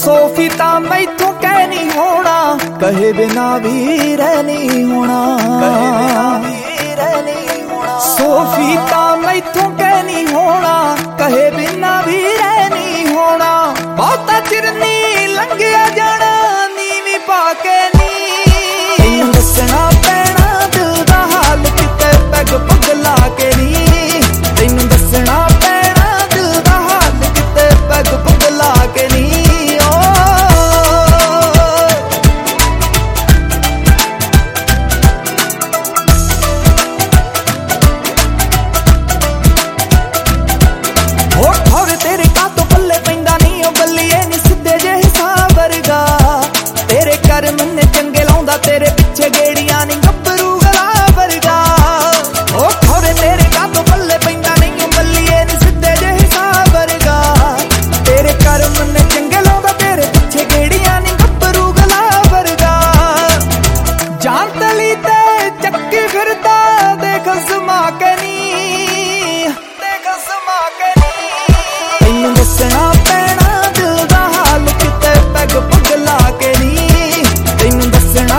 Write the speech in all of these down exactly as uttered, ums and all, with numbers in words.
Sophie ता मैथों कह नहीं होना, कहे बिना भी रह नहीं होना। सोफी ता मैथों कह नहीं होना, कहे बिना भी रह नहीं होना। बहुता चिर नी लंघिया जाना नीवी पाके नी, तैनूं दसना पैना दिल दा हाल किते पैग पुग ला के नी। तैनूं दसना पैना दिल दा हाल किते पैग पुग ला के नी। तेरे पिछे गेड़ियां नी गब्बरू गला वर्गा, ओ खोरे तेरे कातों पल्ले पैंदा नहीं बल्लिए नी सिद्धे जे हिसाब वर्गा। तेरे कर्म ने चंगे लाउंदा तेरे पिछे गेड़ियां नी गब्बरू गला वर्गा। जान तली ते चक्की फिरदा देख समा के नी, देख समा के नी। तैनूं दसना पैना दिल दा हाल किते पैग पुग ला के नी। तैनूं दसना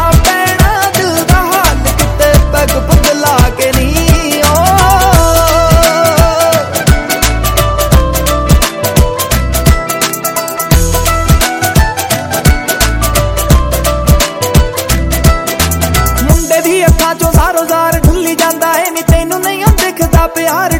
चो सारो जार ढुली जांदा है नी, तैनूं नहीं दिखदा प्यार